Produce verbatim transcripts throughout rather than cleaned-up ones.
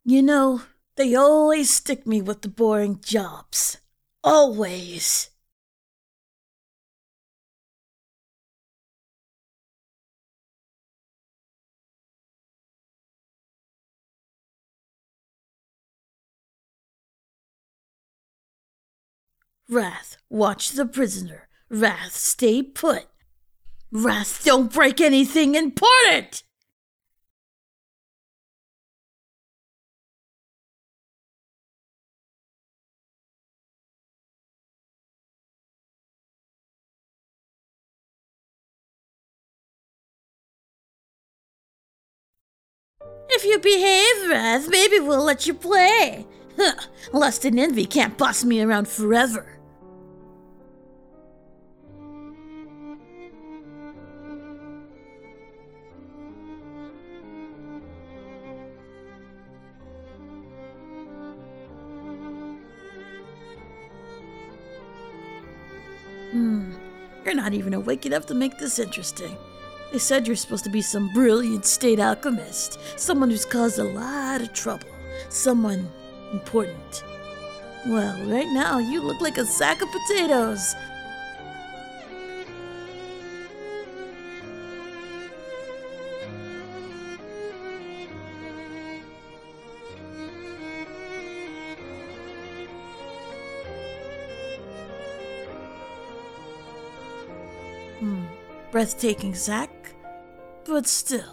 You know, they always stick me with the boring jobs. Always. Wrath, watch the prisoner. Wrath, stay put. Wrath, don't break anything important! If you behave, Wrath, maybe we'll let you play. Huh, lust and envy can't boss me around forever. Hmm, you're not even awake enough to make this interesting. They said you're supposed to be some brilliant state alchemist, someone who's caused a lot of trouble, someone important. Well, right now you look like a sack of potatoes. Hmm, breathtaking sack, but still.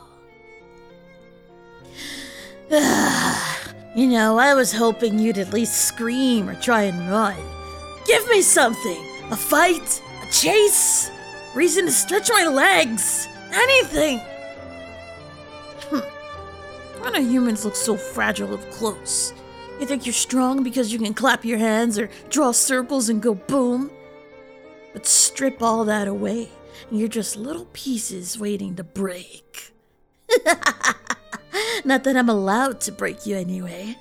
You know, I was hoping you'd at least scream or try and run. Give me something! A fight? A chase? Reason to stretch my legs? Anything! Hm. Why do humans look so fragile up close? You think you're strong because you can clap your hands or draw circles and go boom? But strip all that away, and you're just little pieces waiting to break. Not that I'm allowed to break you anyway.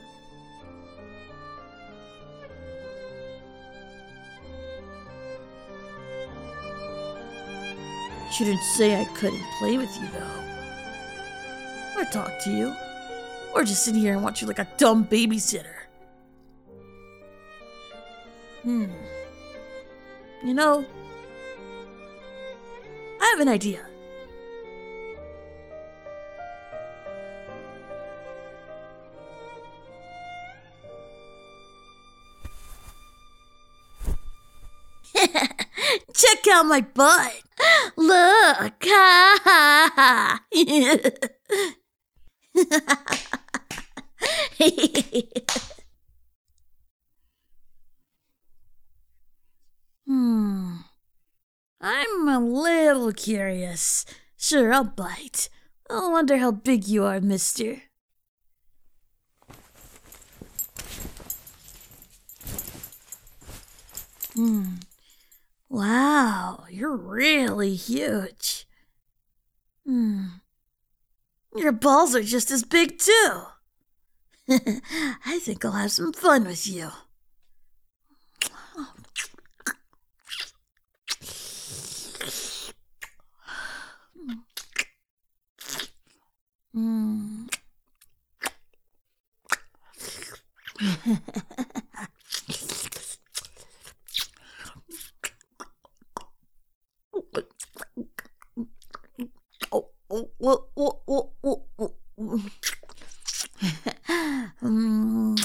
Shouldn't say I couldn't play with you, though. Or talk to you. Or just sit here and watch you like a dumb babysitter. Hmm. You know, I have an idea. Check out my butt. Look. Ha ha Hmm. I'm a little curious. Sure, I'll bite. I wonder how big you are, mister. Hmm. Wow, you're really huge. Hmm. Your balls are just as big, too. I think I'll have some fun with you. Mm. Oh, oh, oh, oh, oh, oh, oh. Mm.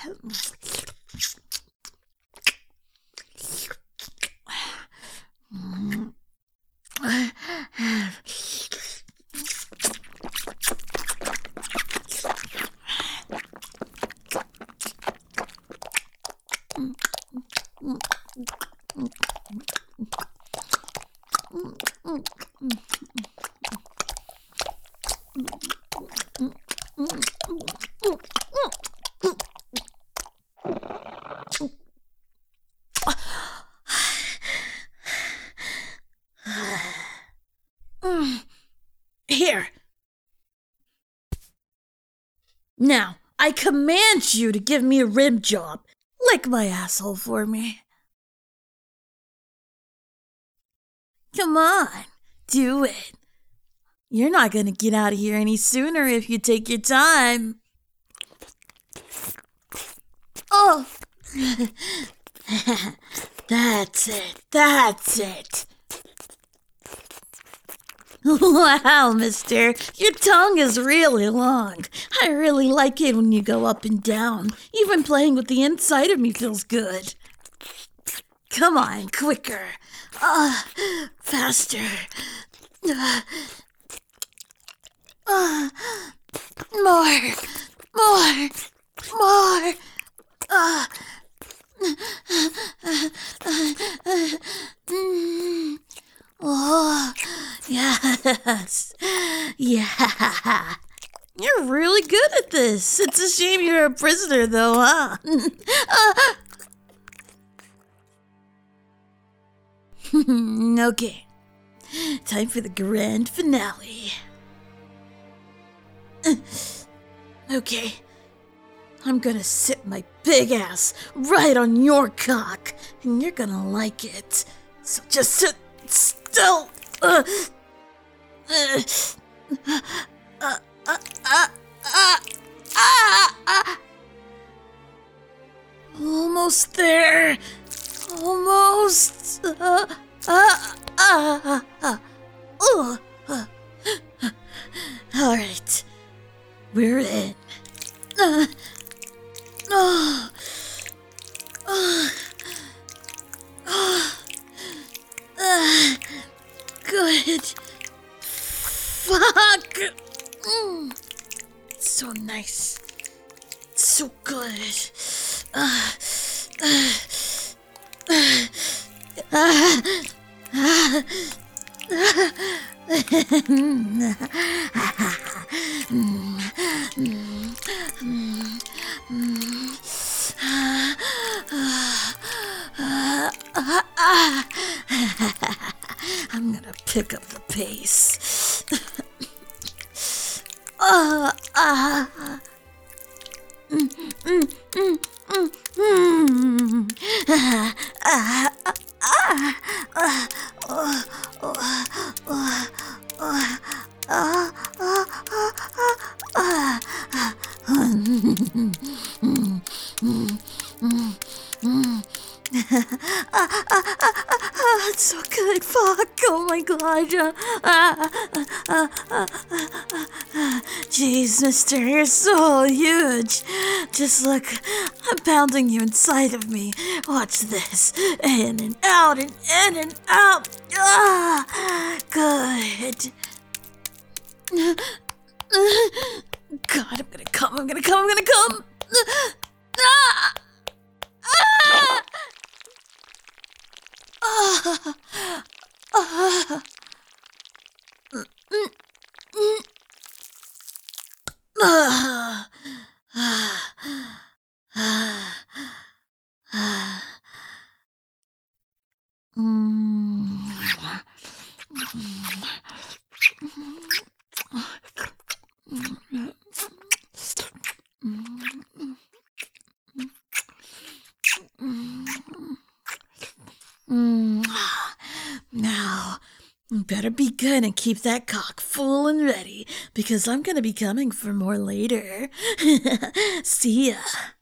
Here. Now, I command you to give me a rim job. Lick my asshole for me. Come on, do it. You're not gonna get out of here any sooner if you take your time. Oh! That's it. That's it. Wow, mister, your tongue is really long. I really like it when you go up and down. Even playing with the inside of me feels good. Come on, quicker. Uh, faster. Uh, uh, more. More. More. Uh, mm. Oh, yes. Yeah. You're really good at this. It's a shame you're a prisoner, though, huh? Okay. Time for the grand finale. Okay. I'm gonna sit my big ass right on your cock, and you're gonna like it. So just sit still. Uh, uh, uh, uh, uh, uh, uh, uh. Almost there. Almost. Uh, uh, uh, uh, uh, uh. All right. We're in. Uh, oh. Oh. Oh. Uh, good. Fuck. Mm. So nice. So good. Uh, uh, uh, uh, uh, I'm gonna pick up the pace. uh, uh, mm, mm, mm, mm, mm. Uh, uh, uh, uh, uh, uh, uh, uh, uh, uh, uh, it's so good. Fuck. Oh my god. Jeez, mister, you're so huge. Just look. I'm pounding you inside of me. Watch this. In and out and in and out. Ah, good. God, I'm gonna come. I'm gonna come. I'm gonna come. Ah! Ah! Ah! Ah! Mm, mm, mm. Ah! Ah! Ah! Ah! Mm. Mm. Now, you better be good and keep that cock full and ready, because I'm gonna be coming for more later. See ya.